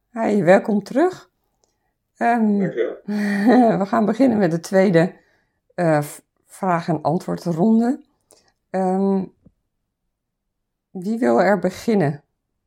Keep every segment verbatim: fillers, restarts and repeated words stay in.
Hi, welkom terug. Um, Dankjewel. we gaan beginnen met de tweede uh, vraag- en antwoordronde. Um, wie wil er beginnen?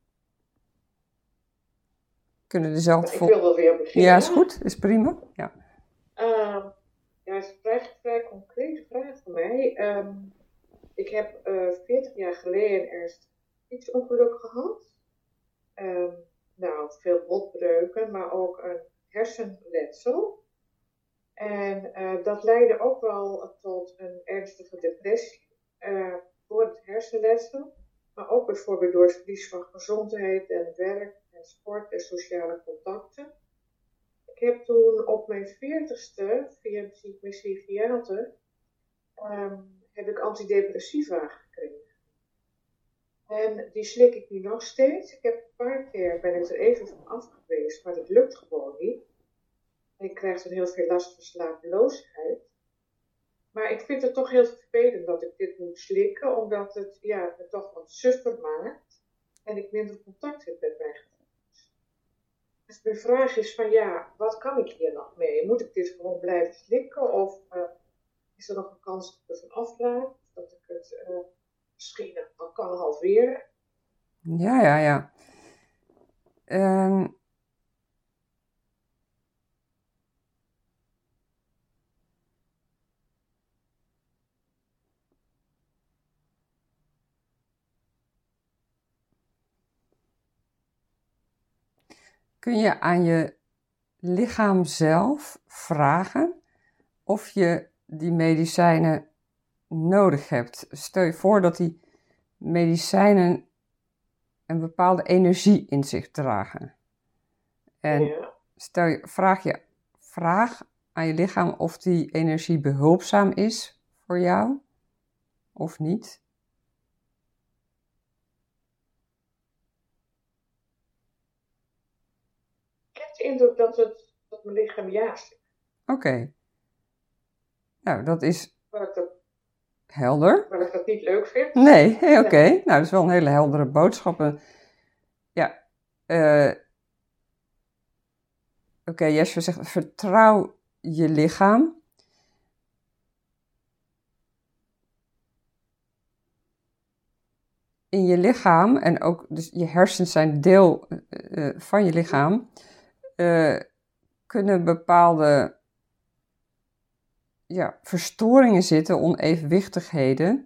Kunnen er zelf Ik wil wel weer beginnen. Ja, is goed. Is prima. Ja. Uh, ja, het is een vrij, vrij concrete vraag voor mij. Um, ik heb uh, veertig jaar geleden ergens iets ongeluk gehad. Um, nou, veel botbreuken, maar ook een hersenletsel. En uh, dat leidde ook wel tot een ernstige depressie uh, door het hersenletsel. Maar ook bijvoorbeeld door het verlies van gezondheid en werk en sport en sociale contacten. Ik heb toen op mijn veertigste, via een psychiater, um, heb ik antidepressiva gekregen. En die slik ik nu nog steeds. Ik heb een paar keer, ben ik er even van af geweest, maar dat lukt gewoon niet. En ik krijg dan heel veel last van slapeloosheid. Maar ik vind het toch heel vervelend dat ik dit moet slikken, omdat het ja, me toch wat suffer maakt. En ik minder contact heb met mijn gevoelens. Dus mijn vraag is van ja, wat kan ik hier nog mee? Moet ik dit gewoon blijven slikken? Of uh, is er nog een kans dat ik ervan afraak? Dat ik het uh, misschien al kan halveren? Ja, ja, ja. Um... Kun je aan je lichaam zelf vragen of je die medicijnen nodig hebt? Stel je voor dat die medicijnen een bepaalde energie in zich dragen. En ja. stel je, vraag je vraag aan je lichaam of die energie behulpzaam is voor jou of niet. Ik heb de indruk dat, het, dat mijn lichaam ja zegt. Oké. Okay. Nou, dat is Maar ik dat, helder. maar ik dat niet leuk vind. Nee, oké. Okay. Nou, dat is wel een hele heldere boodschap. Ja. Uh, Oké, okay, Jesje zegt, vertrouw je lichaam. In je lichaam, en ook dus je hersens zijn deel uh, van je lichaam, uh, kunnen bepaalde ja, verstoringen zitten, onevenwichtigheden.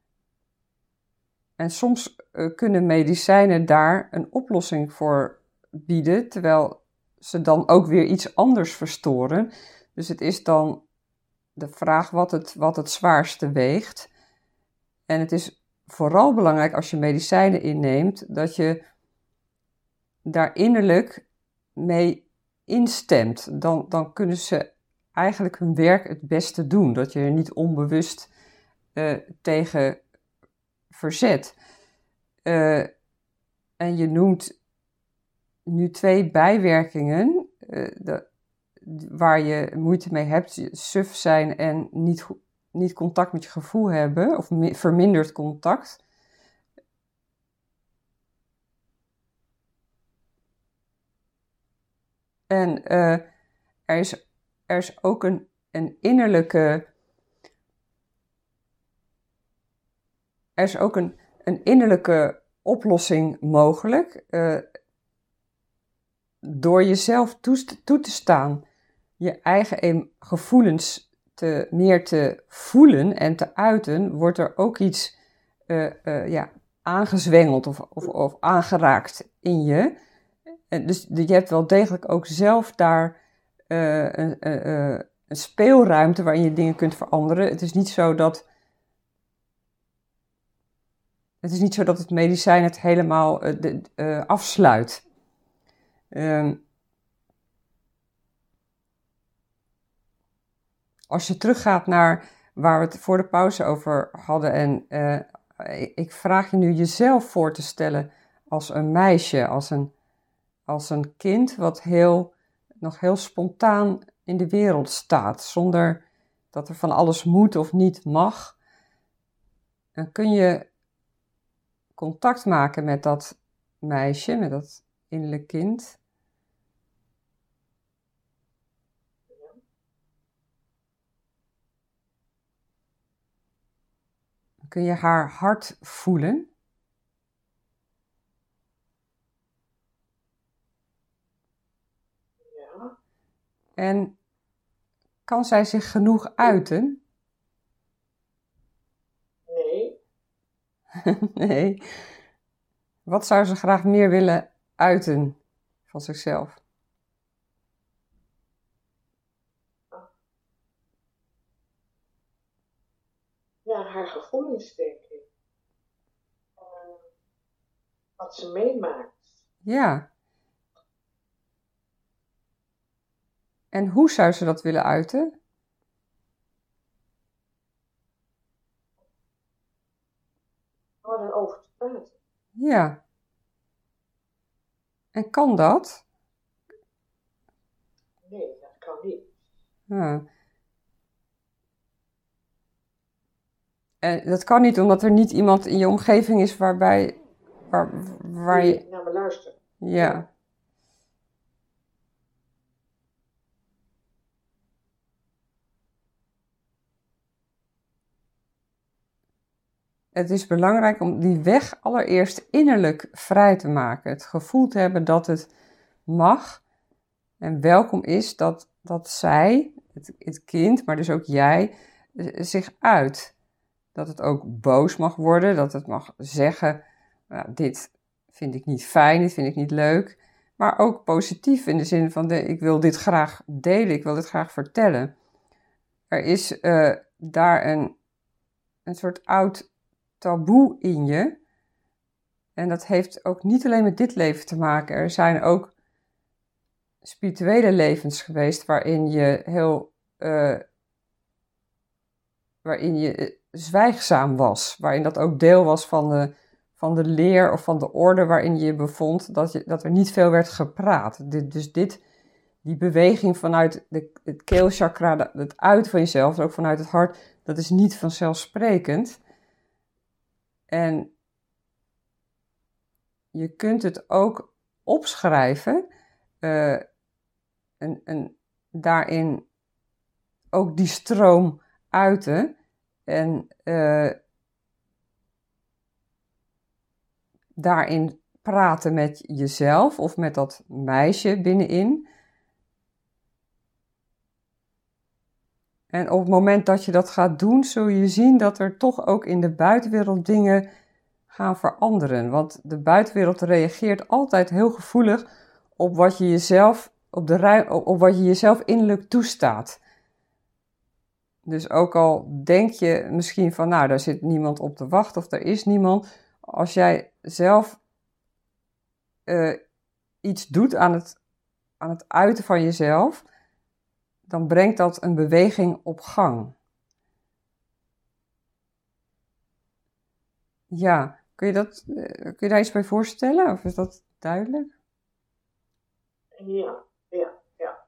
En soms uh, kunnen medicijnen daar een oplossing voor bieden, terwijl ze dan ook weer iets anders verstoren. Dus het is dan de vraag wat het, wat het zwaarste weegt. En het is vooral belangrijk als je medicijnen inneemt, dat je daar innerlijk mee instemt. Dan, dan kunnen ze eigenlijk hun werk het beste doen. Dat je er niet onbewust uh, tegen verzet. Uh, en je noemt nu twee bijwerkingen uh, de, waar je moeite mee hebt. Suf zijn en niet, niet contact met je gevoel hebben. Of mi- verminderd contact. En uh, er, is, er is ook een, een innerlijke... Er is ook een, een innerlijke oplossing mogelijk. Uh, door jezelf toe, toe te staan. Je eigen gevoelens te, meer te voelen en te uiten, wordt er ook iets uh, uh, ja, aangezwengeld of, of, of aangeraakt in je. En dus je hebt wel degelijk ook zelf daar uh, een, uh, een speelruimte waarin je dingen kunt veranderen. Het is niet zo dat het, is niet zo dat het medicijn het helemaal uh, de, uh, afsluit. Um, als je teruggaat naar waar we het voor de pauze over hadden en uh, ik vraag je nu jezelf voor te stellen als een meisje, als een, als een kind wat heel, nog heel spontaan in de wereld staat, zonder dat er van alles moet of niet mag. Dan kun je contact maken met dat meisje, met dat innerlijk kind. kun je haar hart voelen. Ja. En kan zij zich genoeg uiten? Nee. Nee. Wat zou ze graag meer willen uiten van zichzelf? Ja, haar gevoelens, denk ik. Uh, wat ze meemaakt. Ja. En hoe zou ze dat willen uiten? Om erover te praten. Ja. En kan dat? Nee, dat kan niet. Ja. En dat kan niet omdat er niet iemand in je omgeving is waarbij... Waar, waar je... Nee, naar me luisteren. Ja. Ja. Het is belangrijk om die weg allereerst innerlijk vrij te maken. Het gevoel te hebben dat het mag en welkom is dat, dat zij, het, het kind, maar dus ook jij, zich uit. Dat het ook boos mag worden, dat het mag zeggen, nou, dit vind ik niet fijn, dit vind ik niet leuk. Maar ook positief in de zin van, de, ik wil dit graag delen, ik wil dit graag vertellen. Er is uh, daar een, een soort oud taboe in je. En dat heeft ook niet alleen met dit leven te maken. Er zijn ook spirituele levens geweest waarin je heel, uh, waarin je zwijgzaam was. Waarin dat ook deel was van de, van de leer of van de orde waarin je je bevond, dat, je, dat er niet veel werd gepraat. Dit, dus dit, die beweging vanuit de, het keelchakra, het uiten van jezelf, ook vanuit het hart, dat is niet vanzelfsprekend. En je kunt het ook opschrijven uh, en, en daarin ook die stroom uiten en uh, daarin praten met jezelf of met dat meisje binnenin. En op het moment dat je dat gaat doen, zul je zien dat er toch ook in de buitenwereld dingen gaan veranderen. Want de buitenwereld reageert altijd heel gevoelig op wat je jezelf, op de ruim, op wat je jezelf innerlijk toestaat. Dus ook al denk je misschien van, nou, daar zit niemand op te wachten of er is niemand. Als jij zelf uh, iets doet aan het, aan het uiten van jezelf, dan brengt dat een beweging op gang. Ja, kun je, dat, kun je daar iets bij voorstellen? Of is dat duidelijk? Ja, ja, ja.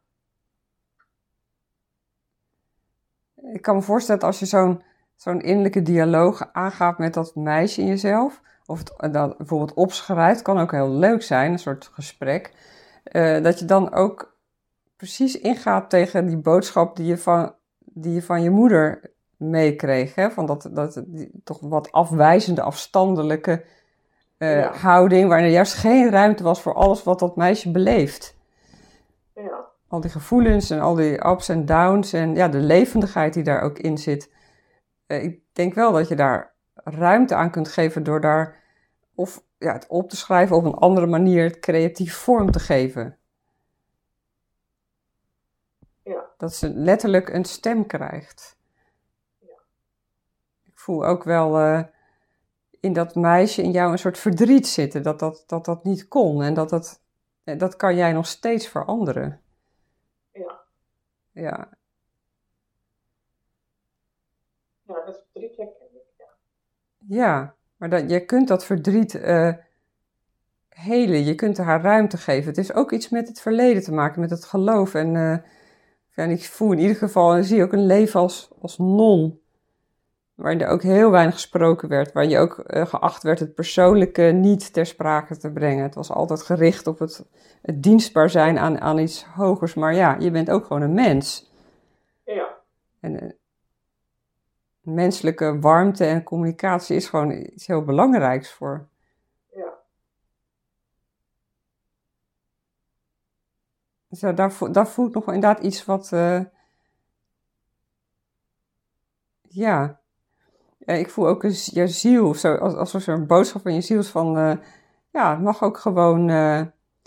Ik kan me voorstellen dat als je zo'n, zo'n innerlijke dialoog aangaat met dat meisje in jezelf, of het dat bijvoorbeeld opschrijft, kan ook heel leuk zijn, een soort gesprek, uh, dat je dan ook precies ingaat tegen die boodschap die je van, die je, van je moeder meekreeg, hè? Van dat, dat die, toch wat afwijzende, afstandelijke uh, ja. houding, waarin er juist geen ruimte was voor alles wat dat meisje beleeft. Ja. Al die gevoelens en al die ups en downs en ja, de levendigheid die daar ook in zit. Uh, ik denk wel dat je daar ruimte aan kunt geven door daar of ja, het op te schrijven of op een andere manier het creatief vorm te geven. Ja. Dat ze letterlijk een stem krijgt. Ja. Ik voel ook wel uh, in dat meisje in jou een soort verdriet zitten. Dat dat, dat, dat niet kon. En dat, dat, dat kan jij nog steeds veranderen. Ja. Ja. Ja, dat verdriet herken ik, ja. Ja, maar dat, je kunt dat verdriet uh, helen. Je kunt er haar ruimte geven. Het is ook iets met het verleden te maken, met het geloof. En... Uh, Ja, en ik voel in ieder geval, en zie je ook een leven als, als non, waarin er ook heel weinig gesproken werd, waar je ook uh, geacht werd het persoonlijke niet ter sprake te brengen. Het was altijd gericht op het, het dienstbaar zijn aan, aan iets hogers, maar ja, je bent ook gewoon een mens. Ja. En, uh, menselijke warmte en communicatie is gewoon iets heel belangrijks voor. Ja. Dus ja, daar, vo- daar voelt nog wel inderdaad iets wat, eh, ja, Eh, ik voel ook een, z- je ziel, of zo, als, als er zo'n boodschap van je ziel is van, eh, ja, het mag ook gewoon, eh,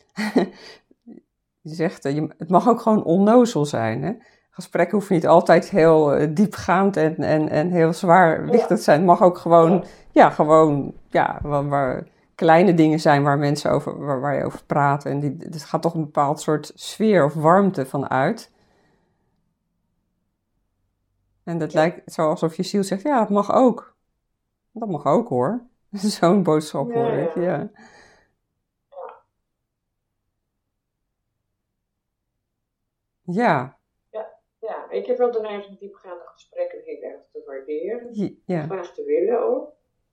je zegt, eh, je, het mag ook gewoon onnozel zijn, hè? Gesprekken hoeven niet altijd heel eh, diepgaand en, en, en heel zwaarwichtig te zijn. Het mag ook gewoon, ja, gewoon, ja, waar, waar kleine dingen zijn waar mensen over, waar, waar je over praat. En die, het gaat toch een bepaald soort sfeer of warmte van uit. En dat Ja. lijkt zo alsof je ziel zegt, ja, dat mag ook. Dat mag ook hoor. Zo'n boodschap Ja, hoor ik, ja. ja. Ja, Ja, ja, ik heb wel de neiging diepgaande gesprekken heel erg te waarderen. je- En ja, graag te willen ook.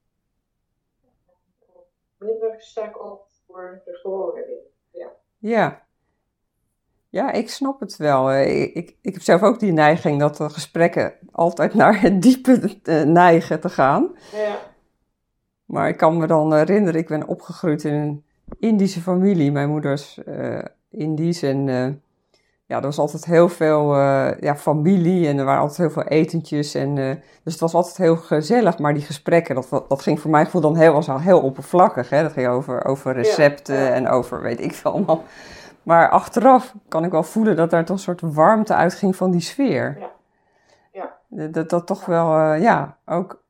Minder sta ik op voor de gewone dingen. Ja. ja. Ja, ik snap het wel. Eh, Ik, ik, ik heb zelf ook die neiging dat de gesprekken altijd naar het diepe eh, neigen te gaan. Ja. Maar ik kan me dan herinneren, ik ben opgegroeid in een Indische familie. Mijn moeder is eh Indisch en eh, ja, er was altijd heel veel eh, ja, familie en er waren altijd heel veel etentjes. En, eh, dus het was altijd heel gezellig, maar die gesprekken, dat, dat, dat ging voor mijn gevoel dan heel, was al heel oppervlakkig. Hè? Dat ging over, over recepten Ja, ja. en over weet ik veel allemaal. Maar achteraf kan ik wel voelen dat daar toch een soort warmte uitging van die sfeer. Ja. Ja. Dat dat, dat toch wel, eh, ja, ook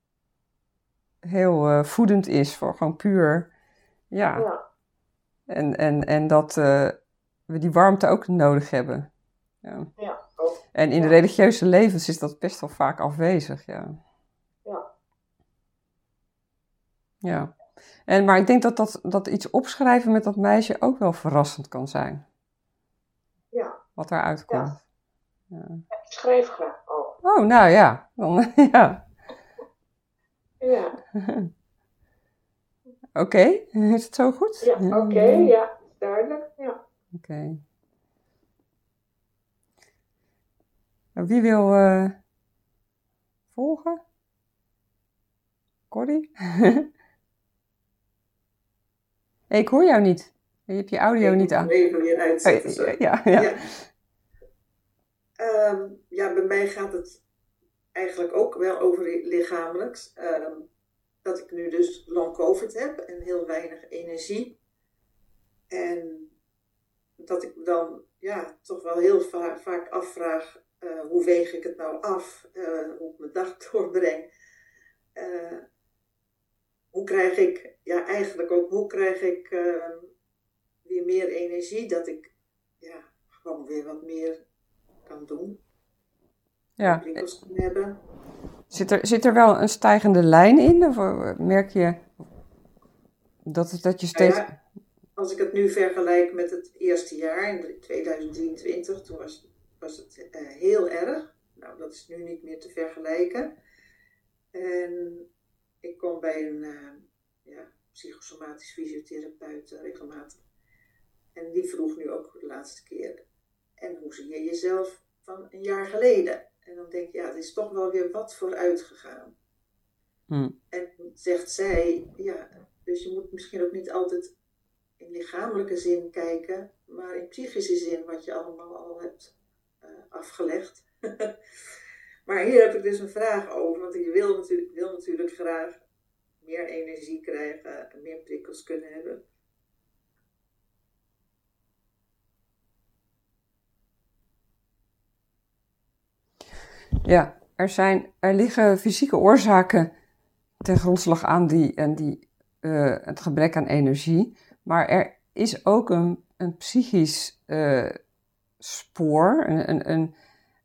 heel eh, voedend is voor gewoon puur, ja. Ja. En, en, en dat eh, we die warmte ook nodig hebben. Ja. Ja. Ook. En in de Ja. religieuze levens is dat best wel vaak afwezig, ja. Ja. Ja. En, maar ik denk dat, dat, dat iets opschrijven met dat meisje ook wel verrassend kan zijn. Ja. Wat daaruit komt. Ja. Ik schrijf graag ook. Oh, nou ja. Dan, ja. Ja. Oké, is het zo goed? Ja, oké. Ja, duidelijk. Ja. Oké. Nou, wie wil eh, volgen? Corrie? Hey, ik hoor jou niet. Je hebt je audio Ik niet moet aan. hem even weer uitzetten. Oh, Sorry. ja, ja. Ja. Ehm, ja, bij mij gaat het eigenlijk ook wel over lichamelijks. Ehm, dat ik nu dus long covid heb en heel weinig energie. En dat ik me dan ja, toch wel heel va- vaak afvraag, eh, hoe weeg ik het nou af? Eh, hoe ik mijn dag doorbreng. Eh, hoe krijg ik, ja eigenlijk ook, hoe krijg ik eh, weer meer energie? Dat ik ja, gewoon weer wat meer kan doen. Ja. Prikkels kan hebben. Zit er, zit er wel een stijgende lijn in? Of eh, merk je dat, het- dat je Nou steeds... ja, als ik het nu vergelijk met het eerste jaar, in tweeduizend drieëntwintig, toen was, was het eh, heel erg. Nou, dat is nu niet meer te vergelijken. En ik kom bij een eh, ja, psychosomatisch fysiotherapeut eh, regelmatig. En die vroeg nu ook de laatste keer, en hoe zie je jezelf van een jaar geleden? En dan denk ik, ja, het is toch wel weer wat vooruit gegaan. Hm. En zegt zij, ja, dus je moet misschien ook niet altijd in lichamelijke zin kijken, maar in psychische zin wat je allemaal al hebt uh, afgelegd. Maar hier heb ik dus een vraag over, want ik wil natuurlijk, wil natuurlijk graag meer energie krijgen en meer prikkels kunnen hebben. Ja, er, zijn, er liggen fysieke oorzaken ten grondslag aan die, en die, uh, het gebrek aan energie. Maar er is ook een, een psychisch uh, spoor. Een, een, een,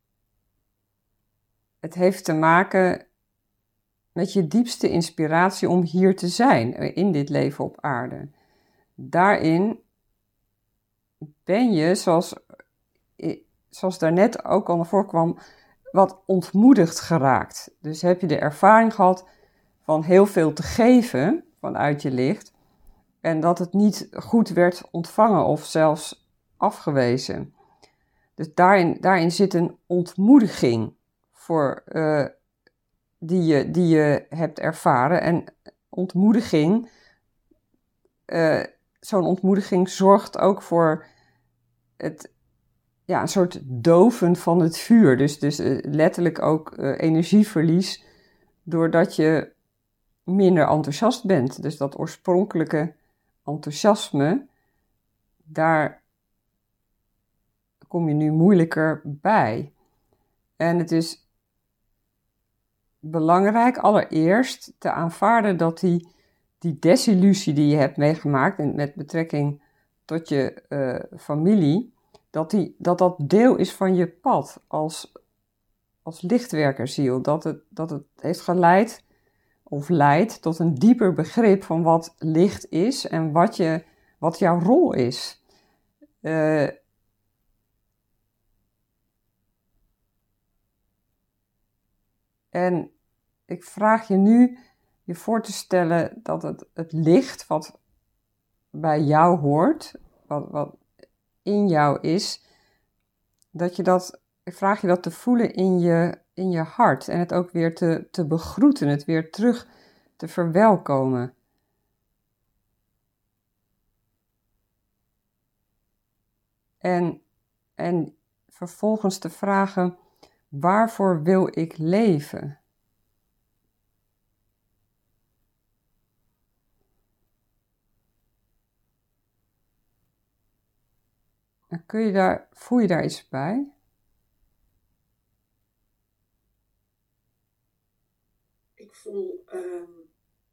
het heeft te maken met je diepste inspiratie om hier te zijn, in dit leven op aarde. Daarin ben je, zoals, zoals daarnet ook al naar voren kwam, wat ontmoedigd geraakt. Dus heb je de ervaring gehad van heel veel te geven vanuit je licht en dat het niet goed werd ontvangen of zelfs afgewezen. Dus daarin, daarin zit een ontmoediging voor uh, die je, die je hebt ervaren. En ontmoediging, uh, zo'n ontmoediging zorgt ook voor het, ja, een soort doven van het vuur. Dus, dus uh, letterlijk ook uh, energieverlies, doordat je minder enthousiast bent. Dus dat oorspronkelijke enthousiasme, daar kom je nu moeilijker bij. En het is belangrijk allereerst te aanvaarden dat die, die desillusie die je hebt meegemaakt, en met betrekking tot je uh, familie, dat, die, dat dat deel is van je pad als, als lichtwerkerziel. Dat het, dat het heeft geleid of leidt tot een dieper begrip van wat licht is en wat, je, wat jouw rol is. Uh, En ik vraag je nu je voor te stellen dat het, het licht wat bij jou hoort, wat, wat in jou is, dat je dat, ik vraag je dat te voelen in je, in je hart en het ook weer te, te begroeten, het weer terug te verwelkomen. En, en vervolgens te vragen, waarvoor wil ik leven? En kun je daar, voel je daar iets bij? Ik voel um,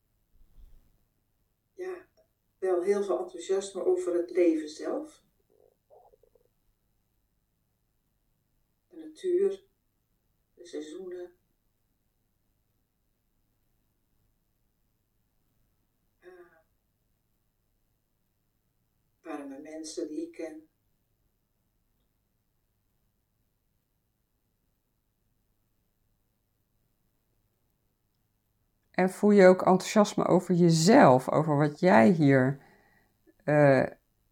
ja, wel heel veel enthousiasme over het leven zelf. De natuur, de seizoenen. Uh, warme mensen die ik ken. En voel je ook enthousiasme over jezelf, over wat jij hier uh,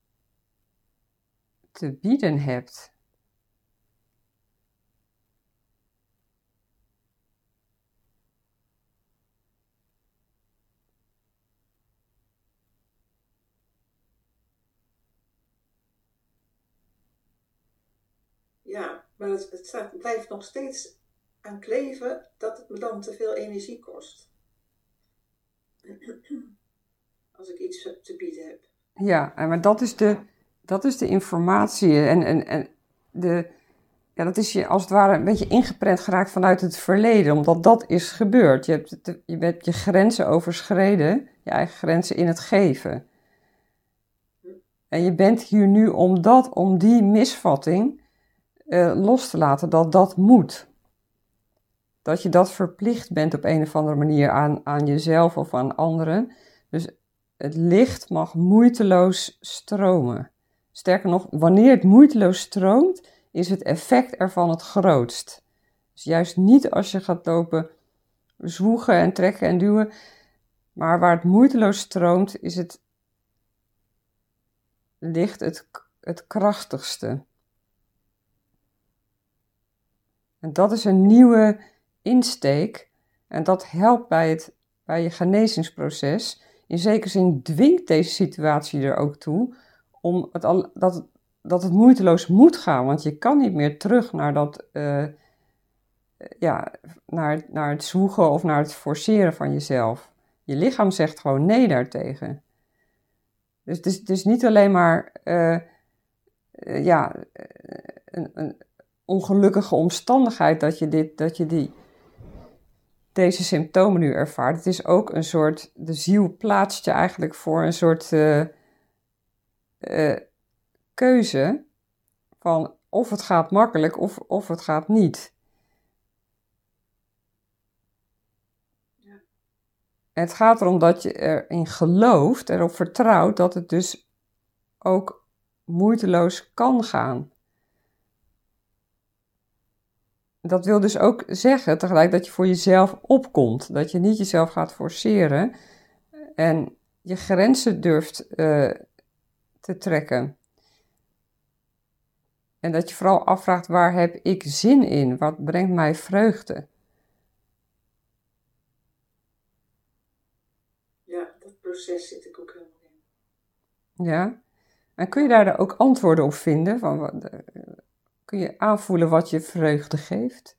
te bieden hebt? Ja, maar het, het, staat, het blijft nog steeds aan kleven dat het me dan te veel energie kost. Als ik iets te bieden heb. Ja, maar dat is de, dat is de informatie en, en, en de, ja, dat is je als het ware een beetje ingeprent geraakt vanuit het verleden, omdat dat is gebeurd. Je hebt, te, je hebt je grenzen overschreden, je eigen grenzen in het geven. En je bent hier nu om dat, om die misvatting uh, los te laten, dat dat moet. Dat je dat verplicht bent op een of andere manier aan, aan jezelf of aan anderen. Dus het licht mag moeiteloos stromen. Sterker nog, wanneer het moeiteloos stroomt, is het effect ervan het grootst. Dus juist niet als je gaat lopen zwoegen en trekken en duwen, maar waar het moeiteloos stroomt, is het licht het, het krachtigste. En dat is een nieuwe insteek en dat helpt bij, het, bij je genezingsproces. In zekere zin dwingt deze situatie er ook toe om het al, dat, het, dat het moeiteloos moet gaan, want je kan niet meer terug naar, dat, uh, ja, naar, naar het zwoegen of naar het forceren van jezelf. Je lichaam zegt gewoon nee daartegen. Dus het is, het is niet alleen maar uh, uh, ja, een, een ongelukkige omstandigheid dat je, dit, dat je die, deze symptomen nu ervaart. Het is ook een soort, de ziel plaatst je eigenlijk voor een soort uh, uh, keuze van of het gaat makkelijk of, of het gaat niet. Ja. Het gaat erom dat je erin gelooft, erop vertrouwt dat het dus ook moeiteloos kan gaan. Dat wil dus ook zeggen tegelijk dat je voor jezelf opkomt. Dat je niet jezelf gaat forceren en je grenzen durft uh, te trekken. En dat je vooral afvraagt, waar heb ik zin in? Wat brengt mij vreugde? proces zit ik ook helemaal in. Ja. En kun je daar ook antwoorden op vinden? Van, wat- eh, kun je aanvoelen wat je vreugde geeft?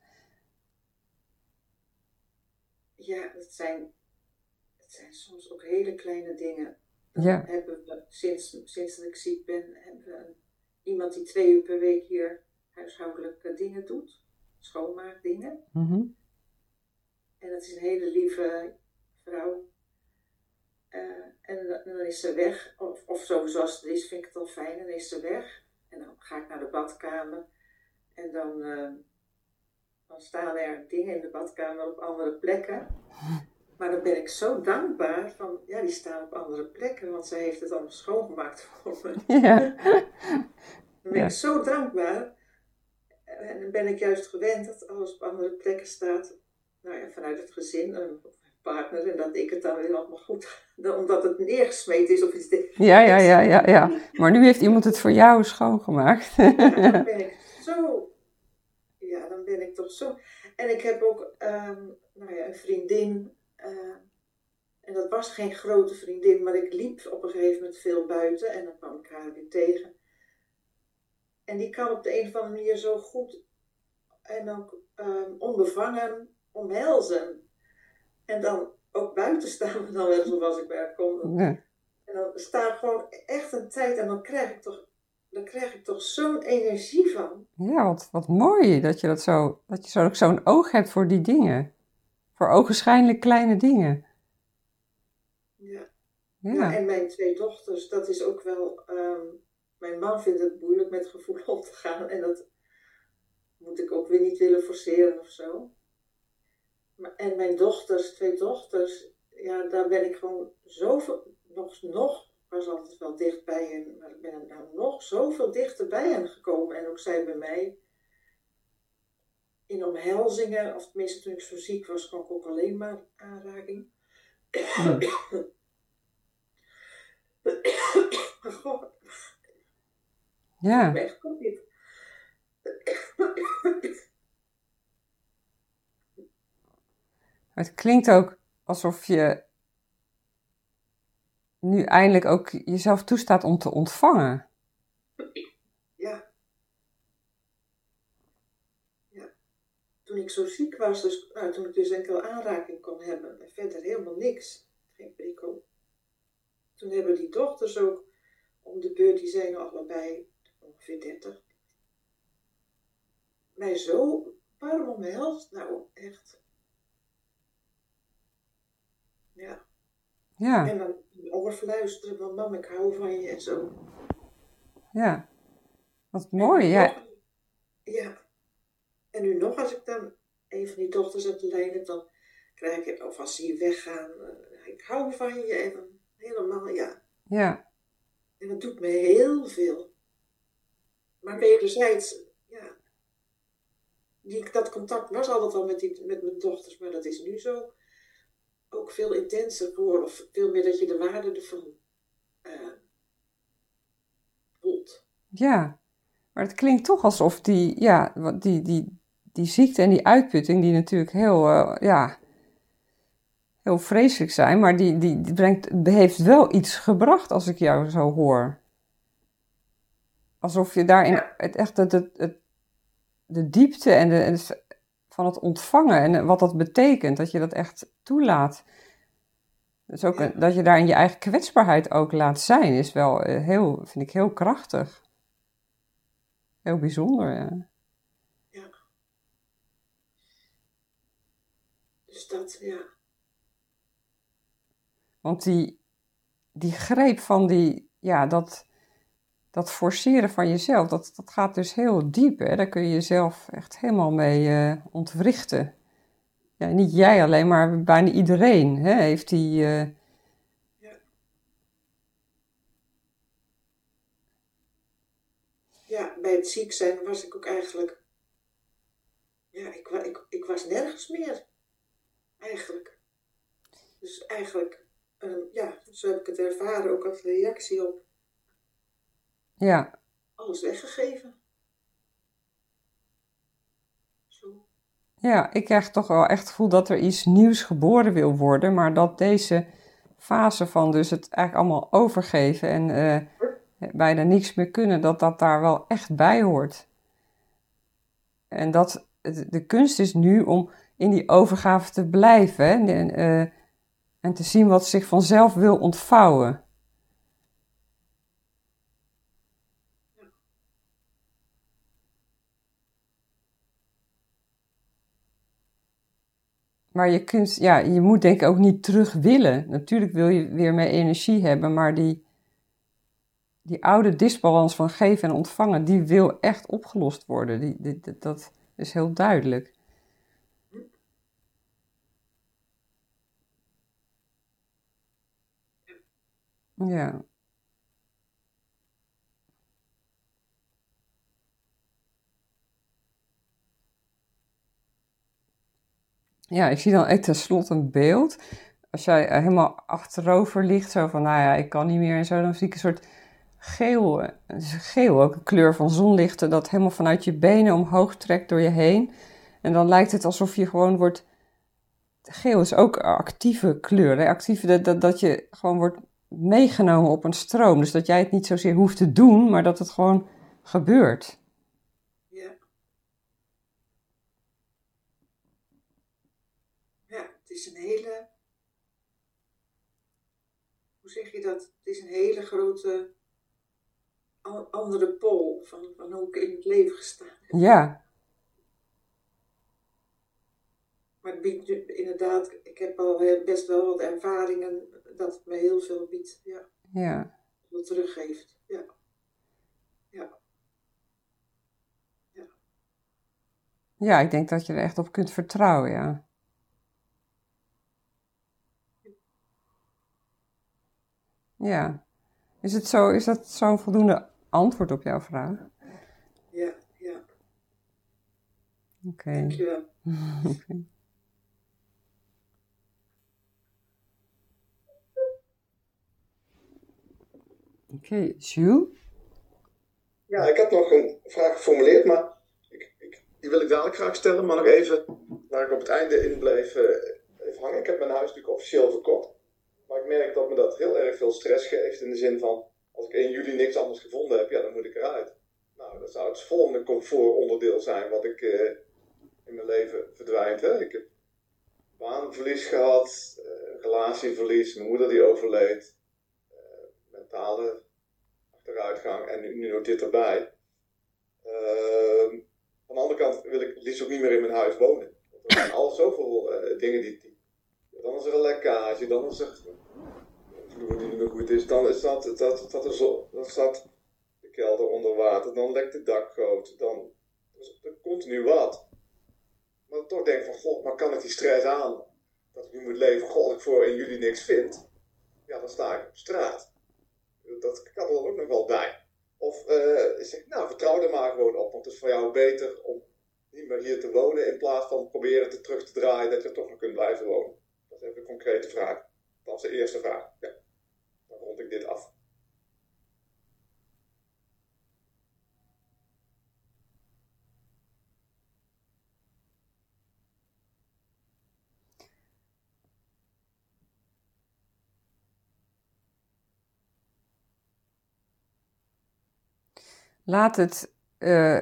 Ja, het zijn, het zijn soms ook hele kleine dingen. Dan Ja. hebben we, sinds, sinds dat ik ziek ben, hebben we een, iemand die twee uur per week hier huishoudelijke dingen doet. Schoonmaakdingen. Mhm. En dat is een hele lieve vrouw. Uh, en, dan- en dan is ze weg. Of, of zo zoals het is, vind ik het al fijn. En dan is ze weg. En dan ga ik naar de badkamer. En dan, uh, dan staan er dingen in de badkamer op andere plekken. Maar dan ben ik zo dankbaar van, ja, die staan op andere plekken. Want zij heeft het allemaal schoongemaakt voor me. Ja. Dan ben Ja. ik zo dankbaar. En dan ben ik juist gewend dat alles op andere plekken staat. Nou ja, vanuit het gezin, een partner. En dat ik het dan weer allemaal goed, omdat het neergesmeten is of iets dergelijks. Ja, ja, ja, ja, ja. Maar nu heeft iemand het voor jou schoongemaakt. Ja, dan ben ik zo, ja, dan ben ik toch zo. En ik heb ook, um, nou ja, een vriendin. Uh, en dat was geen grote vriendin, maar ik liep op een gegeven moment veel buiten. En dan kwam ik haar weer tegen. En die kan op de een of andere manier zo goed en ook um, onbevangen omhelzen. En dan ook buiten staan we dan wel zoals ik bij haar kom. Ja. En dan sta ik gewoon echt een tijd en dan krijg ik toch, dan krijg ik toch zo'n energie van. Ja, wat, wat mooi dat je dat zo, dat je zo ook zo'n oog hebt voor die dingen. Voor ogenschijnlijk kleine dingen. Ja. Ja. Ja, en mijn twee dochters, dat is ook wel. Um, mijn man vindt het moeilijk met gevoel om te gaan. En dat moet ik ook weer niet willen forceren of zo. Maar, en mijn dochters, twee dochters, ja, daar ben ik gewoon zoveel, nog, nog, ik was altijd wel dicht bij hen, maar ik ben er nou nog zoveel dichter bij hen gekomen. En ook zij bij mij. In omhelzingen, of tenminste toen ik zo ziek was, kwam ik ook alleen maar aanraking. Ja. God. Ja. Weg komt dit. Het klinkt ook alsof je nu eindelijk ook jezelf toestaat om te ontvangen. Ja. Ja. Toen ik zo ziek was, dus, nou, toen ik dus enkel aanraking kon hebben, en verder helemaal niks. Geen prikkel. Toen hebben die dochters ook om de beurt, die zijn allebei ongeveer dertig. Mij zo warm omhelst, nou echt. Ja. Ja. En dan overfluisteren van mam, ik hou van je en zo. Ja. Wat mooi, ja. Nog, ja. En nu nog, als ik dan een van die dochters heb te lijnen, dan krijg ik, of als ze hier weggaan, uh, ik hou van je en dan helemaal, ja. Ja. En dat doet me heel veel. Maar wederzijds, ja, die, dat contact was altijd al met, die, met mijn dochters, maar dat is nu zo ook veel intenser geworden. Of veel meer dat je de waarde ervan uh, voelt. Ja, maar het klinkt toch alsof die, ja, die, die, die ziekte en die uitputting, die natuurlijk heel, uh, ja, heel vreselijk zijn, maar die, die, die brengt, heeft wel iets gebracht als ik jou zo hoor. Alsof je daarin Ja. het, echt het, het, het, de diepte en de, en de, van het ontvangen en wat dat betekent, dat je dat echt toelaat. Dus ook Ja. een, dat je daar in je eigen kwetsbaarheid ook laat zijn, is wel heel, vind ik heel krachtig. Heel bijzonder, ja. Ja. Dus dat, ja. Want die, die greep van die, ja, dat, dat forceren van jezelf, dat, dat gaat dus heel diep, hè. Daar kun je jezelf echt helemaal mee uh, ontwrichten. Ja, niet jij alleen, maar bijna iedereen, hè, heeft die... Uh... Ja. Ja, bij het ziek zijn was ik ook eigenlijk... Ja, ik, ik, ik was nergens meer. Eigenlijk. Dus eigenlijk, um, ja, zo heb ik het ervaren, ook als reactie op... Ja. Alles weggegeven. Zo. Ja, ik krijg toch wel echt het gevoel dat er iets nieuws geboren wil worden, maar dat deze fase van dus het eigenlijk allemaal overgeven en uh, bijna niks meer kunnen, dat dat daar wel echt bij hoort. En dat de kunst is nu om in die overgave te blijven hè, en, uh, en te zien wat zich vanzelf wil ontvouwen. Maar je kunt, ja, je moet denk ik ook niet terug willen. Natuurlijk wil je weer meer energie hebben, maar die, die oude disbalans van geven en ontvangen, die wil echt opgelost worden. Die, die, dat is heel duidelijk. Ja. Ja, ik zie dan echt tenslotte een beeld. Als jij helemaal achterover ligt, zo van, nou ja, ik kan niet meer en zo, dan zie ik een soort geel, geel, ook een kleur van zonlichten, dat helemaal vanuit je benen omhoog trekt door je heen. En dan lijkt het alsof je gewoon wordt, geel is ook actieve kleur, hè? Actieve, dat, dat, dat je gewoon wordt meegenomen op een stroom. Dus dat jij het niet zozeer hoeft te doen, maar dat het gewoon gebeurt. Ja. Ja, het is een hele, hoe zeg je dat? Het is een hele grote andere pol van, van hoe ik in het leven gestaan heb. Ja. Maar het biedt inderdaad, ik heb al best wel wat ervaringen dat het me heel veel biedt. Ja. Ja. Wat teruggeeft. Ja. Ja. Ja. Ja, ik denk dat je er echt op kunt vertrouwen, ja. Ja. Is het zo, is dat zo'n voldoende antwoord op jouw vraag? Ja, ja. Oké. Okay. Dankjewel. Okay. Oké, okay. Jules? Ja, ik heb nog een vraag geformuleerd, maar ik, ik, die wil ik dadelijk graag stellen. Maar nog even, waar ik op het einde in bleef uh, even hangen. Ik heb mijn huis natuurlijk officieel verkocht. Maar ik merk dat me dat heel erg veel stress geeft. In de zin van, als ik één juli niks anders gevonden heb, ja, dan moet ik eruit. Nou, dat zou het volgende comfortonderdeel zijn wat ik uh, in mijn leven verdwijnt. Hè? Ik heb baanverlies gehad, uh, relatieverlies, mijn moeder die overleed, uh, mentale achteruitgang en nu, nu nog dit erbij. Uh, aan de andere kant wil ik liefst ook niet meer in mijn huis wonen. Want er zijn al zoveel uh, dingen die, die... Dan is er een lekkage, dan is er... vloer die niet meer goed is, dan is dat, dat, dat, dat er zo, dan staat de kelder onder water, dan lekt het dakgoot, dan is er continu wat. Maar ik toch denk van, god, maar kan ik die stress aan? Dat ik nu moet leven, god, als ik voor één juli niks vind, ja, dan sta ik op straat. Dat kan er dan ook nog wel bij. Of uh, zeg, nou, vertrouw er maar gewoon op, want het is voor jou beter om niet meer hier te wonen, in plaats van proberen te terug te draaien dat je toch nog kunt blijven wonen. Dat is even een concrete vraag. Dat is de eerste vraag. Ja. Dan rond ik dit af. Laat het, uh,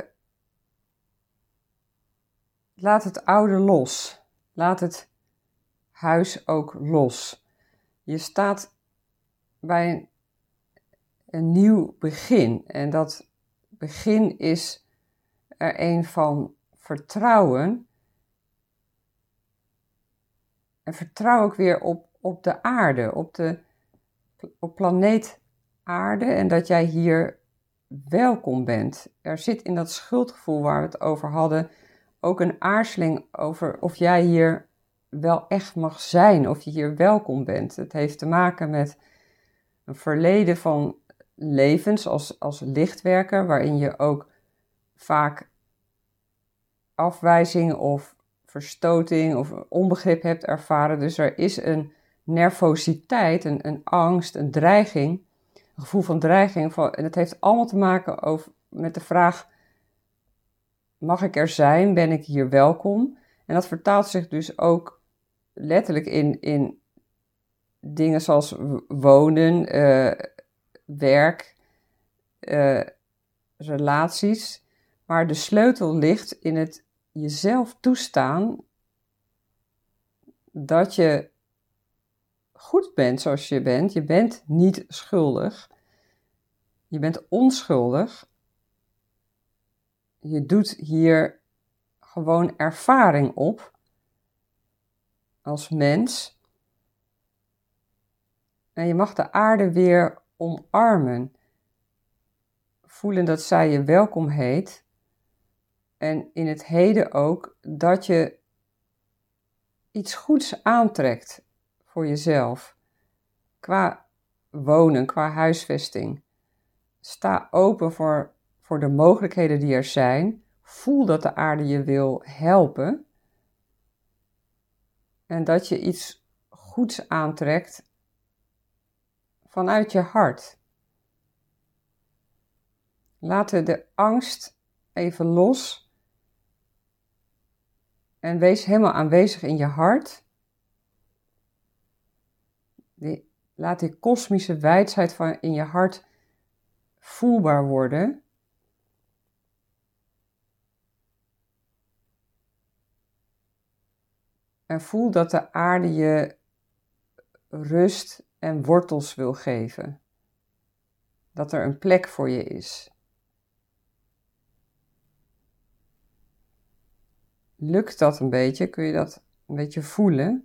laat het oude los. Laat het huis ook los. Je staat bij een, een nieuw begin. En dat begin is er een van vertrouwen. En vertrouw ook weer op, op de aarde, op, de, op planeet aarde. En dat jij hier welkom bent. Er zit in dat schuldgevoel waar we het over hadden ook een aarzeling over of jij hier wel echt mag zijn, of je hier welkom bent. Het heeft te maken met een verleden van levens als, als lichtwerker, waarin je ook vaak afwijzing of verstoting of onbegrip hebt ervaren. Dus er is een nervositeit, een, een angst, een dreiging, een gevoel van dreiging. Van, en het heeft allemaal te maken over, met de vraag, mag ik er zijn? Ben ik hier welkom? En dat vertaalt zich dus ook letterlijk in, in dingen zoals wonen, uh, werk, uh, relaties. Maar de sleutel ligt in het jezelf toestaan dat je goed bent zoals je bent. Je bent niet schuldig. Je bent onschuldig. Je doet hier gewoon ervaring op als mens. En je mag de aarde weer omarmen. Voelen dat zij je welkom heet. En in het heden ook dat je iets goeds aantrekt voor jezelf. Qua wonen, qua huisvesting. Sta open voor, voor de mogelijkheden die er zijn. Voel dat de aarde je wil helpen. En dat je iets goeds aantrekt vanuit je hart. Laat de angst even los. En wees helemaal aanwezig in je hart. Die, laat die kosmische wijsheid van in je hart voelbaar worden. En voel dat de aarde je rust en wortels wil geven. Dat er een plek voor je is. Lukt dat een beetje? Kun je dat een beetje voelen?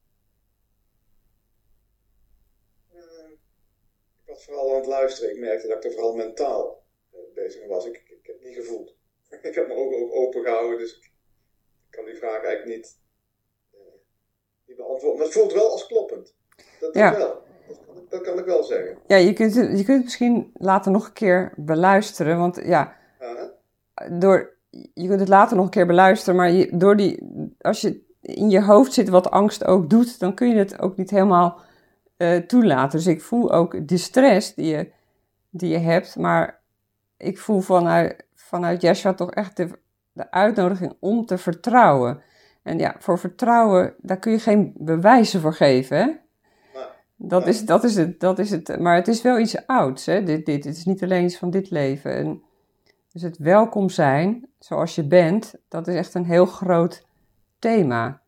Uh, ik was vooral aan het luisteren. Ik merkte dat ik er vooral mentaal uh, bezig was. Ik, ik, ik heb het niet gevoeld. Ik heb mijn ogen ook open gehouden, dus ik, ik kan die vraag eigenlijk niet, uh, niet beantwoorden. Maar het voelt wel als kloppend. Dat is ja. wel. Dat kan, dat kan ik wel zeggen. Ja, je kunt, je kunt het misschien later nog een keer beluisteren. Want ja, uh-huh. door... Je kunt het later nog een keer beluisteren, maar je, door die, als je in je hoofd zit wat angst ook doet, dan kun je het ook niet helemaal uh, toelaten. Dus ik voel ook de stress die je, die je hebt, maar ik voel vanuit, vanuit Yeshua toch echt de, de uitnodiging om te vertrouwen. En ja, voor vertrouwen, daar kun je geen bewijzen voor geven, hè? Dat is, dat is het, dat is het. Maar het is wel iets ouds, hè? Dit, dit, het is niet alleen iets van dit leven. En dus het welkom zijn, zoals je bent, dat is echt een heel groot thema.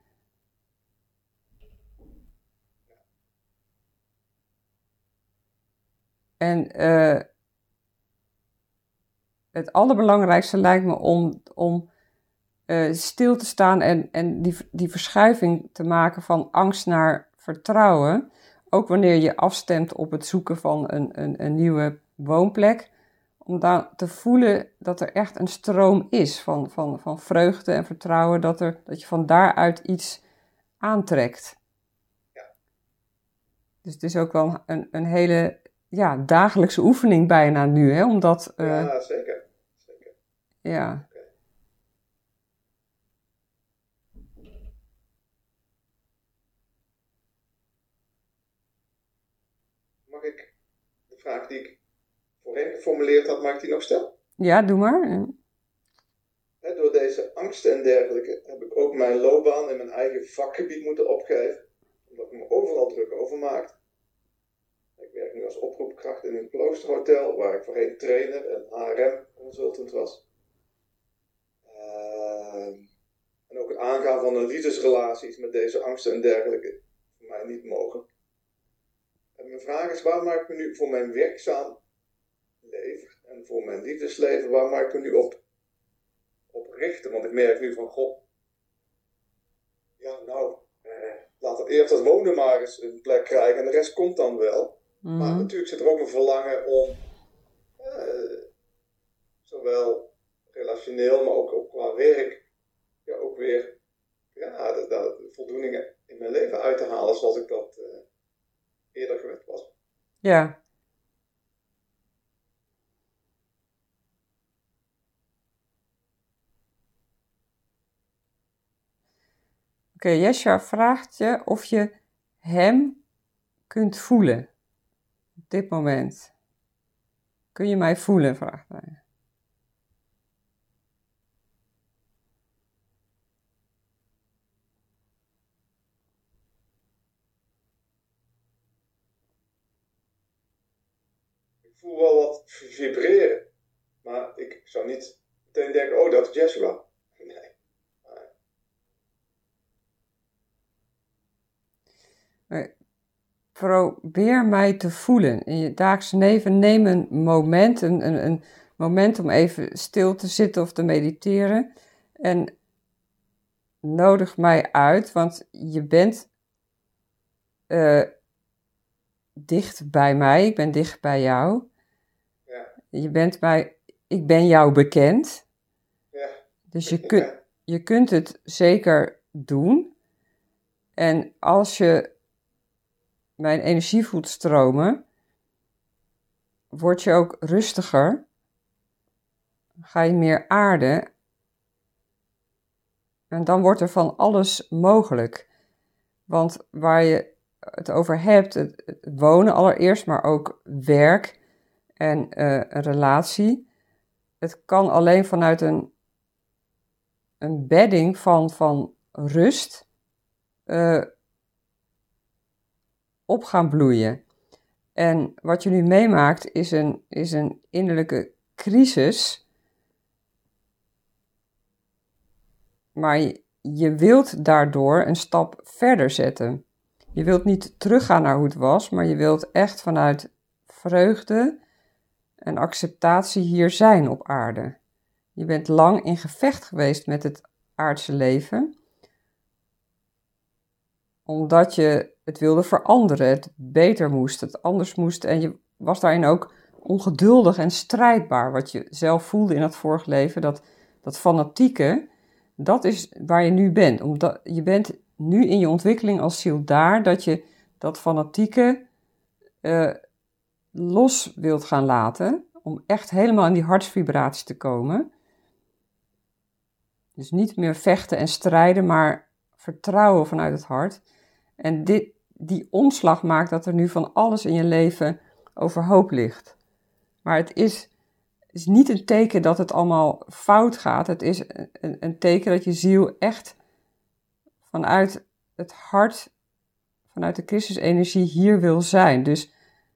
En uh, het allerbelangrijkste lijkt me om, om uh, stil te staan en, en die, die verschuiving te maken van angst naar vertrouwen. Ook wanneer je afstemt op het zoeken van een, een, een nieuwe woonplek. Om daar te voelen dat er echt een stroom is van, van, van vreugde en vertrouwen. Dat, er, dat je van daaruit iets aantrekt. Ja. Dus het is ook wel een, een hele ja, dagelijkse oefening bijna nu. Hè? Omdat, uh, ja, zeker. zeker. Ja. Okay. Mag ik de vraag die ik voorheen geformuleerd had, mag ik die nog stellen? Ja, doe maar. He, door deze angsten en dergelijke heb ik ook mijn loopbaan in mijn eigen vakgebied moeten opgeven. Omdat ik me overal druk over maakte. Ik werk nu als oproepkracht in een kloosterhotel, waar ik voorheen trainer en H R M-consultant was. Uh, en ook het aangaan van een liefdesrelaties met deze angsten en dergelijke voor mij niet mogen. En mijn vraag is, waar maak ik me nu voor mijn werkzaam leven en voor mijn liefdesleven, waar maak ik me nu op, op richten? Want ik merk nu van, god, ja nou, eh, laat het eerst dat wonen maar eens een plek krijgen en de rest komt dan wel. Mm. Maar natuurlijk zit er ook een verlangen om, eh, zowel relationeel, maar ook, ook qua werk, ja, ook weer ja, de, de voldoeningen in mijn leven uit te halen zoals ik dat uh, eerder gewend was. Ja. Oké, okay, Yeshua vraagt je of je hem kunt voelen. Op dit moment. Kun je mij voelen, vraagt hij. voel wel wat vibreren. Maar ik zou niet meteen denken, oh, dat is Jeshua. Nee. nee. Probeer mij te voelen. In je dagelijkse leven neem een moment, een, een, een moment om even stil te zitten of te mediteren. En nodig mij uit, want je bent uh, dicht bij mij, ik ben dicht bij jou. Ja. Je bent mij, ik ben jou bekend. Ja. Dus je, kun, je kunt het zeker doen. En als je mijn energie voelt stromen, word je ook rustiger. Ga je meer aarden. En dan wordt er van alles mogelijk. Want waar je het over hebt, het, het wonen allereerst, maar ook werk en uh, een relatie. Het kan alleen vanuit een, een bedding van, van rust uh, op gaan bloeien. En wat je nu meemaakt is een, is een innerlijke crisis. Maar je, je wilt daardoor een stap verder zetten. Je wilt niet teruggaan naar hoe het was, maar je wilt echt vanuit vreugde en acceptatie hier zijn op aarde. Je bent lang in gevecht geweest met het aardse leven, omdat je het wilde veranderen, het beter moest, het anders moest. En je was daarin ook ongeduldig en strijdbaar, wat je zelf voelde in het vorige leven, dat, dat fanatieke. Dat is waar je nu bent. Omdat je bent nu in je ontwikkeling als ziel daar dat je dat fanatieke uh, los wilt gaan laten. Om echt helemaal in die hartsvibratie te komen. Dus niet meer vechten en strijden, maar vertrouwen vanuit het hart. En dit, die omslag maakt dat er nu van alles in je leven overhoop ligt. Maar het is... Het is niet een teken dat het allemaal fout gaat. Het is een, een teken dat je ziel echt vanuit het hart, vanuit de Christusenergie hier wil zijn. Dus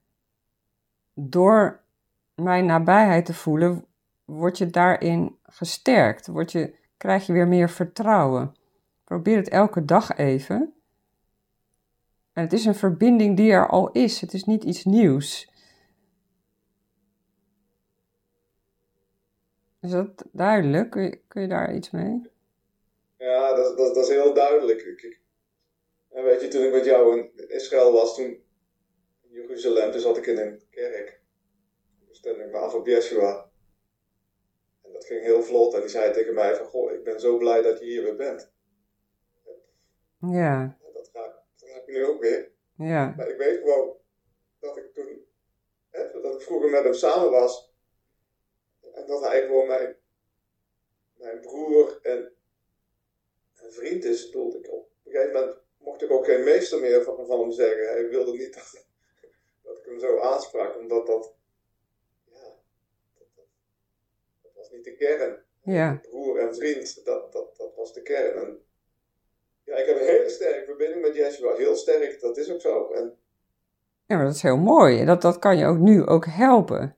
door mijn nabijheid te voelen, word je daarin gesterkt. Word je, krijg je weer meer vertrouwen. Probeer het elke dag even. En het is een verbinding die er al is. Het is niet iets nieuws. Is dat duidelijk? Kun je, kun je daar iets mee? Ja, dat, dat, dat is heel duidelijk. Ik, ik, weet je, toen ik met jou in Israël was, toen in Jeruzalem, toen zat ik in een kerk. Toen stemde ik me af op Yeshua. En dat ging heel vlot. En die zei tegen mij van, goh, ik ben zo blij dat je hier weer bent. Ja. En dat ga, dat ga ik nu ook weer. Ja. Maar ik weet gewoon dat ik toen, hè, dat ik vroeger met hem samen was. En dat hij gewoon mijn, mijn broer en, en vriend is. Bedoelde ik op een gegeven moment mocht ik ook geen meester meer van, van hem zeggen. Hij wilde niet dat, dat ik hem zo aansprak, omdat dat, ja, dat, dat, dat was niet de kern. Ja. Broer en vriend, dat, dat, dat was de kern. En, ja, ik heb een hele sterke verbinding met Yeshua, heel sterk, dat is ook zo. En, ja, maar dat is heel mooi. Dat, dat kan je ook nu ook helpen.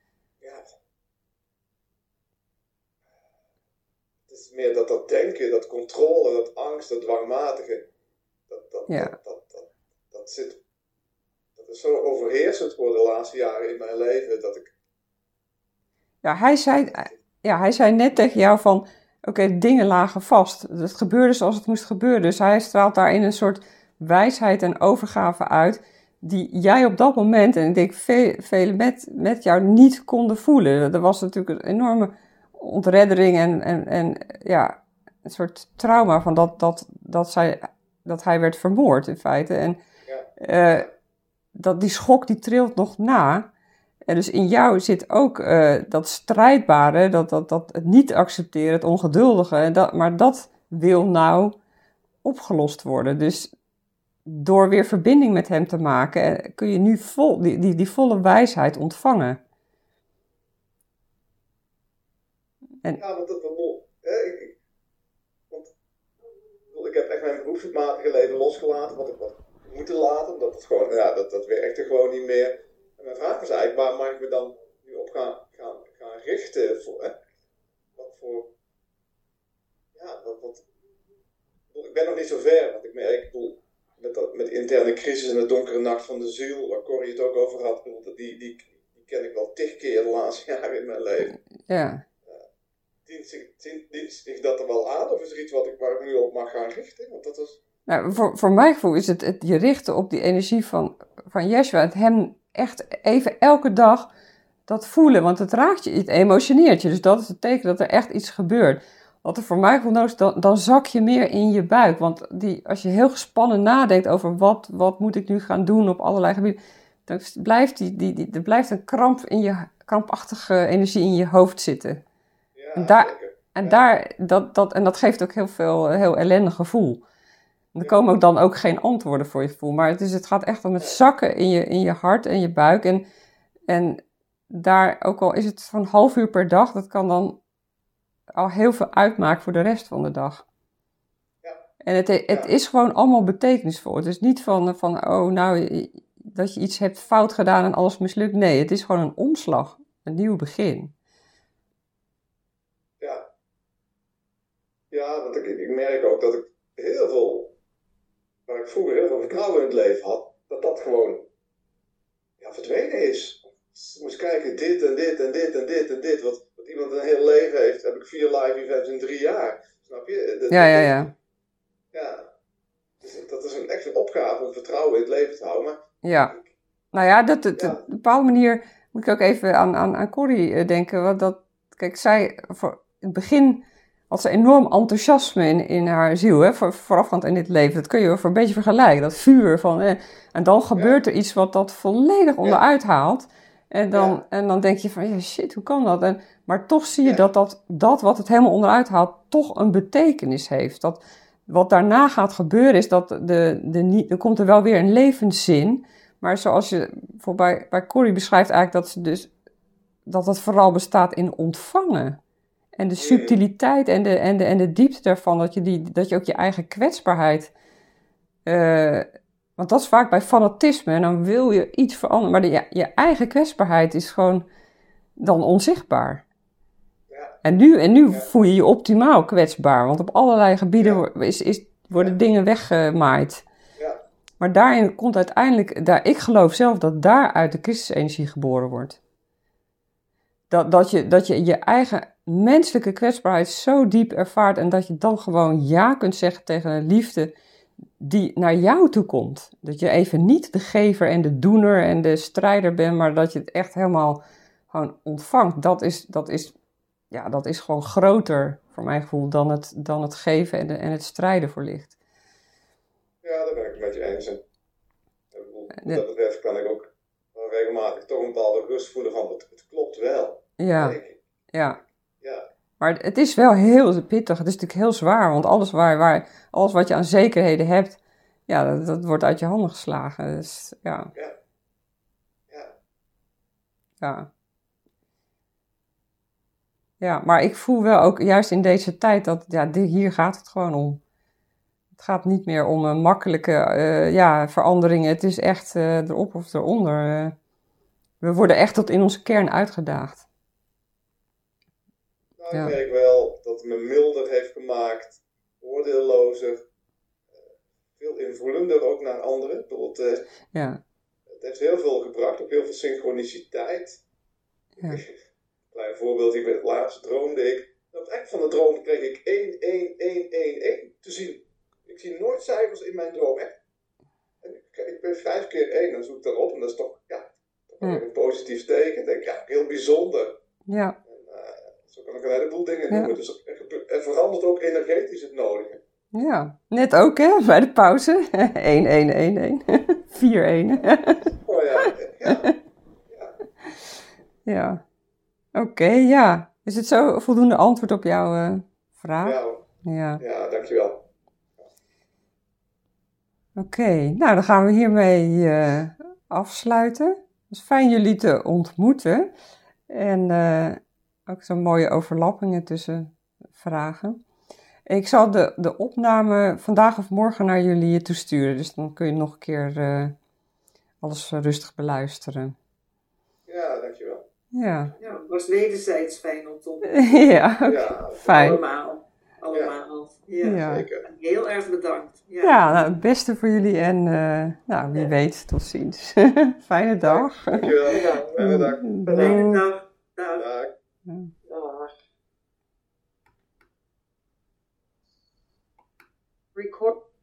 Meer dat dat denken, dat controle, dat angst, dat dwangmatige, dat, dat, ja. dat, dat, dat, dat zit, dat is zo overheersend voor de laatste jaren in mijn leven, dat ik... Ja, hij zei, ja, hij zei net tegen jou van, oké, okay, dingen lagen vast. Het gebeurde zoals het moest gebeuren. Dus hij straalt daarin een soort wijsheid en overgave uit, die jij op dat moment, en ik denk velen veel met, met jou, niet konden voelen. Er was natuurlijk een enorme ontreddering en, en, en ja, een soort trauma van dat, dat, dat, zij, dat hij werd vermoord in feite. En ja. uh, dat, die schok die trilt nog na. En dus in jou zit ook uh, dat strijdbare, dat, dat, dat het niet accepteren, het ongeduldige. En dat, maar dat wil nou opgelost worden. Dus door weer verbinding met hem te maken, kun je nu vol, die, die, die volle wijsheid ontvangen. En... Ja, want dat wel. Ik, ik, want, ik heb echt mijn beroepsmatige leven losgelaten, wat ik wat moeten laten, omdat het gewoon, ja, dat, dat werkte gewoon niet meer. mijn vraag was eigenlijk, waar mag ik me dan nu op gaan, gaan, gaan richten? Voor, hè? Wat voor... Ja, wat, wat... Ik ben nog niet zo ver, want ik merk, ik bedoel, met, dat, met interne crisis en de donkere nacht van de ziel, waar Corrie het ook over had, bedoel, die, die, die ken ik wel tig keer de laatste jaren in mijn leven. Ja. Dient zich, dient zich dat er wel aan, of is er iets wat ik, waar ik nu op mag gaan richten? Want dat is... Nou, voor, voor mijn gevoel is het, het je richten op die energie van, van Yeshua, het hem echt even elke dag dat voelen, want het raakt je, het emotioneert je, dus dat is het teken dat er echt iets gebeurt. Wat er voor mij gevoel nodig is, dan, dan zak je meer in je buik, want die, als je heel gespannen nadenkt over wat, wat moet ik nu gaan doen op allerlei gebieden, dan blijft, die, die, die, er blijft een kramp in je, krampachtige energie in je hoofd zitten. Ja, en daar, zeker. en, Ja. daar dat, dat, en dat geeft ook heel veel, heel ellendig gevoel. En er komen ook dan ook geen antwoorden voor je gevoel. Maar het, is, het gaat echt om het zakken in je, in je hart en je buik. En, en daar, ook al is het van een half uur per dag, dat kan dan al heel veel uitmaken voor de rest van de dag. Ja. En het, het Ja. is gewoon allemaal betekenisvol. Het is niet van, van, oh nou, dat je iets hebt fout gedaan en alles mislukt. Nee, het is gewoon een omslag. Een nieuw begin. Ja. Ja, want ik, ik merk ook dat ik heel veel, waar ik vroeger heel veel vertrouwen in het leven had, dat dat gewoon ja, verdwenen is. Je moest kijken, dit en dit en dit en dit en dit. Wat, wat iemand een heel leven heeft, heb ik vier live events in drie jaar. Snap je? Dat, Ja, ja, dat- ja. ja. Dus dat is een, echt een opgave om vertrouwen in het leven te houden. Maar Ja. Nou ja, dat, dat, Ja. op een bepaalde manier moet ik ook even aan, aan, aan Corrie eh, denken. Want dat, kijk, zij, voor in het begin had ze enorm enthousiasme in, in haar ziel, hè, voor, voorafgaand in dit leven. Dat kun je voor een beetje vergelijken, dat vuur van, eh, en dan gebeurt er iets wat dat volledig onderuit haalt. En dan, Ja. en dan denk je van, ja shit, hoe kan dat? En, maar toch zie je Ja. dat, dat dat wat het helemaal onderuit haalt, toch een betekenis heeft. Dat wat daarna gaat gebeuren is dat de, de, niet, er komt er wel weer een levenszin. Maar zoals je voor bij, bij Corrie beschrijft eigenlijk dat ze dus dat het vooral bestaat in ontvangen. En de subtiliteit en de, en de, en de diepte daarvan, dat je, die, dat je ook je eigen kwetsbaarheid... Uh, want dat is vaak bij fanatisme, en dan wil je iets veranderen. Maar de, ja, je eigen kwetsbaarheid is gewoon dan onzichtbaar. Ja. En nu, en nu Ja. voel je je optimaal kwetsbaar, want op allerlei gebieden Ja. wo- is, is, worden Ja. dingen weggemaaid. Ja. Maar daarin komt uiteindelijk, daar, ik geloof zelf dat daaruit de Christusenergie geboren wordt. Dat, dat, je, dat je je eigen menselijke kwetsbaarheid zo diep ervaart en dat je dan gewoon ja kunt zeggen tegen een liefde die naar jou toe komt. Dat je even niet de gever en de doener en de strijder bent, maar dat je het echt helemaal gewoon ontvangt. Dat is, dat is, ja, dat is gewoon groter, voor mijn gevoel, dan het, dan het geven en, de, en het strijden voor licht. Ja, daar ben ik het met je eens. En, en wat Ja. dat betreft kan ik ook wel regelmatig toch een bepaalde rust voelen van het, het klopt wel. Ja, denk ik. ja. Ja. Maar het is wel heel pittig. Het is natuurlijk heel zwaar, want alles, waar, waar, alles wat je aan zekerheden hebt, ja, dat, dat wordt uit je handen geslagen. Dus ja, Ja. Ja. ja. Ja, maar ik voel wel ook juist in deze tijd dat, ja, di- hier gaat het gewoon om. Het gaat niet meer om een makkelijke eh, ja, veranderingen. Het is echt eh, erop of eronder. Eh, we worden echt tot in onze kern uitgedaagd. Nou, Ja. ik merk wel dat het me milder heeft gemaakt, oordeellozer, eh, veel invoelender ook naar anderen. Bijvoorbeeld, eh, Ja, het heeft heel veel gebracht, ook heel veel synchroniciteit. ja, Klein voorbeeld, ik werd laatst droomde ik. Op het eind van de droom kreeg ik één, één, één, één, één te zien. Ik zie nooit cijfers in mijn droom, echt. En ik, ik ben vijf keer één, dan zoek ik daarop en dat is toch, ja, toch wel Hm. weer een positief teken. Ik denk, ja, heel bijzonder. ja, En, eh, zo kan ik een heleboel dingen Ja. noemen. Dus er, gebe- er verandert ook energetisch het nodige. ja. Net ook, hè, bij de pauze. één, één, één, één. vier, één. Oh ja, ja, Ja. Oké, ja. Is het zo voldoende antwoord op jouw eh, vraag? ja, hoor. Ja. Ja, dankjewel. Oké, nou dan gaan we hiermee eh, afsluiten. Het was fijn jullie te ontmoeten. En eh, ook zo'n mooie overlappingen tussen vragen. Ik zal de, de opname vandaag of morgen naar jullie toesturen. Dus dan kun je nog een keer eh, alles rustig beluisteren. Ja. Ja, het was wederzijds fijn om te ontmoeten. Ja, Ja, fijn. Allemaal. Allemaal. Ja. Ja. zeker. Heel erg bedankt. Ja. Ja, nou, het beste voor jullie en uh, nou, wie weet, tot ziens. Fijne dag. Dankjewel. Ja. Fijne dag. Fijne dag. Dag. Dag. Dag. Record.